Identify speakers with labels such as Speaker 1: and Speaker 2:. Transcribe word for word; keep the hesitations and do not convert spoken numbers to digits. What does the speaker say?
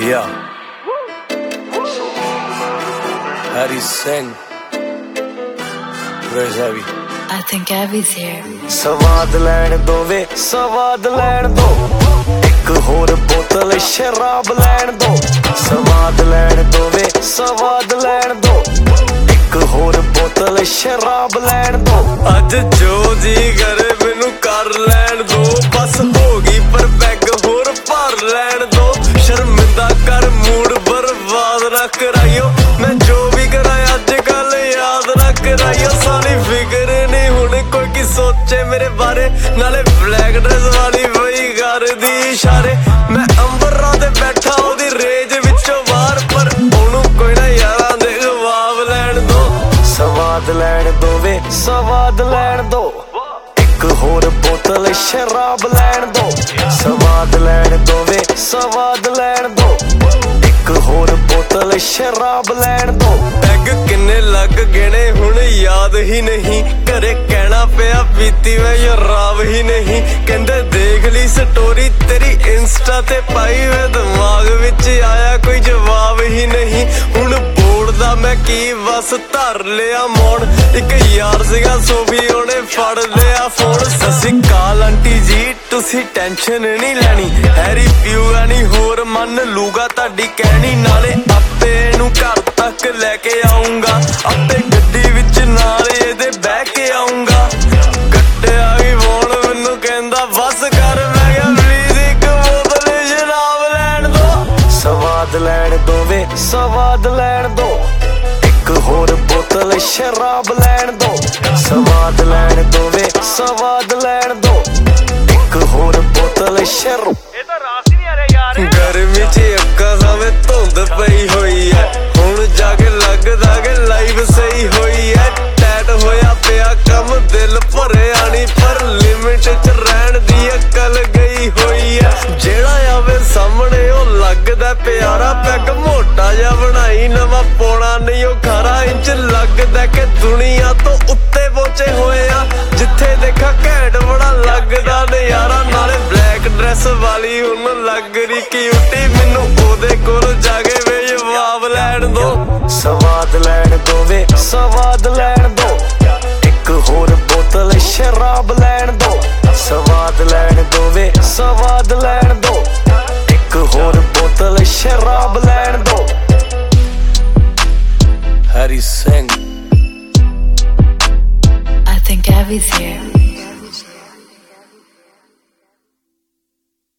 Speaker 1: Yeah. Harry Singh. Where's Abby?
Speaker 2: I think Abby's here.
Speaker 1: ਸਵਾਦ ਲੈਣ ਦੋ ਵੇ ਸਵਾਦ ਲੈਣ ਦੋ, ਇੱਕ ਹੋਰ ਬੋਤਲ ਸ਼ਰਾਬ ਲੈਣ ਦੋ। ਸਵਾਦ ਲੈਣ ਦੋ ਵੇ ਸਵਾਦ ਲੈਣ ਦੋ, ਇੱਕ ਹੋਰ ਬੋਤਲ ਸ਼ਰਾਬ ਲੈਣ ਦੋ। ਅੱਜ ਜੋ ਜੀ ਕਰੇ ਮੈਨੂੰ ਕਰ ਲੈਣ ਦੋ, ਬਸ ਹੋ ਗਈ ਪਰ ਪੈਗ ਹੋਰ ਭਰ ਲੈਣ ਦੋ। ਸ਼ਰਮਿੰਦਾ ਕਰ ਮੂਡ ਬਰਬਾਦ ਨਾ ਕਰਾਈਓ, ਮੈਂ ਜੋ ਵੀ ਕਰਾਂ ਅੱਜ ਕੱਲ ਯਾਦ ਨਾ ਕਰਾਈਓ। ਸਾਲੀ ਫਿਕਰ ਨਹੀਂ ਹੁਣ ਕੋਈ ਕੀ ਸੋਚੇ ਮੇਰੇ ਬਾਰੇ, ਨਾਲੇ ਬਲੈਕ ਡਰੈਸ ਵਾਲੀ ਬਈ ਕਰਦੀ ਇਸ਼ਾਰੇ। ਮੈਂ ਅੰਬਰਾਂ ਤੇ ਬੈਠਾ ਉਹਦੀ ਰੇਂਜ ਵਿੱਚੋਂ ਬਾਹਰ, ਪਰ ਉਹਨੂੰ ਕੋਈ ਨਾ ਯਾਰਾਂ ਦੇ ਜਵਾਬ ਲੈਣ ਦੋ। ਸਵਾਦ ਲੈਣ ਦੋ ਵੇ ਸਵਾਦ ਲੈਣ ਦੋ, ਇੱਕ ਹੋਰ ਬੋਤਲ ਸ਼ਰਾਬ ਲੈਣ ਦੋ। ਸਵਾਦ ਲੈਣ ਦੋ ਵੇ ਸਵਾਦ ਲੈਣ ਦੋ, ਇੱਕ ਹੋਰ ਬੋਤਲ ਸ਼ਰਾਬ ਲੈਣ ਦੋ। ਪੈਗ ਕਿੰਨੇ ਲੱਗ ਗਏ ਨੇ ਹੁਣ ਯਾਦ ਹੀ ਨਹੀਂ, ਘਰੇ ਕਹਿਣਾ ਪਿਆ ਪੀਤੀ ਵੇ ਸ਼ਰਾਬ ਹੀ ਨਹੀਂ। ਕਹਿੰਦੇ ਦੇਖ ਲਈ ਸਟੋਰੀ ਤੇਰੀ ਇੰਸਟਾ ਤੇ ਪਾਈ ਵੇ, ਦਿਮਾਗ ਵਿੱਚ ਆਇਆ ਕੋਈ ਜਵਾਬ ਹੀ ਨਹੀਂ। ਹੁਣ ਬੋਲਦਾ ਮੈਂ ਕੀ ਬਸ ਧਰ ਲਿਆ ਮੋੜ, ਇੱਕ ਯਾਰ ਸੀਗਾ ਸੋਫੀ ਉਹਨੇ ਫੜ ਲਿਆ ਫੋਨ। ਸਤਿ ਸ਼੍ਰੀ ਅਕਾਲ ਆਂਟੀ ਜੀ ਤੁਸੀਂ ਟੈਨਸ਼ਨ ਨਹੀਂ ਲੈਣੀ, ਹੈਰੀ ਪੀਊਗਾ ਨਹੀਂ ਹੋਰ ਮੰਨ ਲੂਗਾ ਤੁਹਾਡੀ ਕਹਿਣੀ। ਨਾਲੇ ਆਪੇ ਇਹਨੂੰ ਘਰ ਤੱਕ ਲੈ ਕੇ ਆਉਂਗਾ, ਆਪੇ ਗੱਡੀ ਵਿੱਚ ਨਾਲ ਇਹਦੇ ਬਹਿ ਕੇ ਆਉਂਗਾ। ਕੱਟਿਆ ਵੀ ਫੋਨ ਮੈਨੂੰ ਕਹਿੰਦਾ ਬਸ ਕਰ, ਮੈਂ ਕਿਹਾ ਪਲੀਜ਼ ਇੱਕ ਬੋਤਲ ਸ਼ਰਾਬ ਲੈਣ ਦੋ। ਸਵਾਦ ਲੈਣ ਦੋ ਵੇ ਸਵਾਦ ਲੈਣ ਦੋ, ਇੱਕ ਹੋਰ ਬੋਤਲ ਸ਼ਰਾਬ ਲੈਣ ਦੋ। ਸਵਾਦ ਲੈਣ ਦੋ ਵੇ ਸਵਾਦ ਲੈਣ ਦੋ, ਇੱਕ ਹੋਰ ਬੋਤਲ ਸ਼ਰਾਬ।
Speaker 3: ਇਹ ਤਾਂ ਰਾਸ ਹੀ ਨਹੀਂ ਆ ਰਿਹਾ ਯਾਰ।
Speaker 1: ਗਰਮੀ ਚ ਅੱਖਾਂ ਸਾਵੇਂ ਧੁੰਦ ਪਈ ਹੋਈ ਐ, ਹੁਣ ਜਾ ਕੇ ਲੱਗਦਾ ਕਿ ਲਾਈਫ ਸਹੀ ਹੋਈ ਐ। ਟੈਟ ਹੋਇਆ ਪਿਆ ਕੰਮ ਦਿਲ ਭਰਿਆ ਨੀ, ਪਰ ਲਿਮਿਟ ਚ ਰਹਿਣ ਦੀ ਅਕਲ ਗਈ ਹੋਈ ਐ। ਜਿਹੜਾ ਆਵੇ ਸਾਹਮਣੇ ਉਹ ਲੱਗਦਾ ਪਿਆਰਾ, ਪੈਗ ਮੋਟਾ ਜਿਹਾ ਬਣਾਈ ਨਵਾਂ ਪੋਣਾ ਨਹੀਂ ਉਹ ਖਾਰਾ। ਇੰਚ ਲੱਗਦਾ ਕਿ ਦੁਨੀਆ ਤੋਂ ਉੱਤੇ ਪਹੁੰਚੇ ਹੋਏ ਆ, ਜਿੱਥੇ ਦੇਖਾ ਘੈਂਟ ਬੜਾ ਲੱਗਦਾ ਨਜ਼ਾਰਾ। ਨਾਲੇ ਬਲੈਕ ਡਰੈਸ ਵਾਲੀ ਹੁਣ ਲੱਗ ਰਹੀ ਕਿਊਟੀ, ਮੈਨੂੰ ਉਹਦੇ ਕੋਲ ਜਾ ਕੇ ਵੇ ਜਵਾਬ ਲੈਣ ਦੋ। ਸਵਾਦ ਲੈਣ ਦੋ ਵੇ ਸਵਾਦ ਲੈ